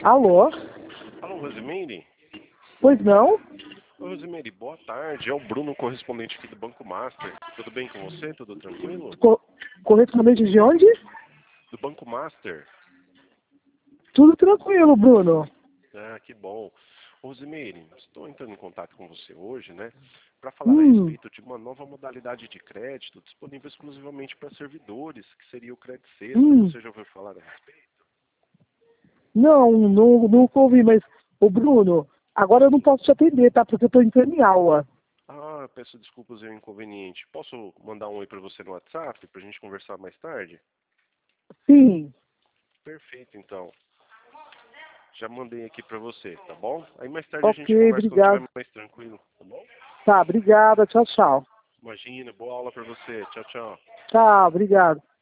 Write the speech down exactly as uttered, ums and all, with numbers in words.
Alô? Alô, Rosimeire? Pois não? Oi, Rosimeire, boa tarde. É o Bruno, correspondente aqui do Banco Master. Tudo bem com você? Tudo tranquilo? Co correspondente de onde? Do Banco Master. Tudo tranquilo, Bruno. Ah, que bom. Rosimeire, estou entrando em contato com você hoje, né, para falar a Hum, respeito de uma nova modalidade de crédito disponível exclusivamente para servidores, que seria o Crédito Sexta. hum. Você já ouviu falar a respeito? Não, não, nunca ouvi, mas, ô Bruno, agora eu não posso te atender, tá? Porque eu tô entrando em aula. Ah, peço desculpas, é um inconveniente. Posso mandar um oi para você no WhatsApp, para a gente conversar mais tarde? Sim. Perfeito, então. Já mandei aqui pra você, tá bom? Aí mais tarde a Ok, gente conversa quando estiver obrigado. mais tranquilo, tá bom? Tá, obrigada. Tchau, tchau. Imagina, boa aula pra você. Tchau, tchau. Tchau, obrigado.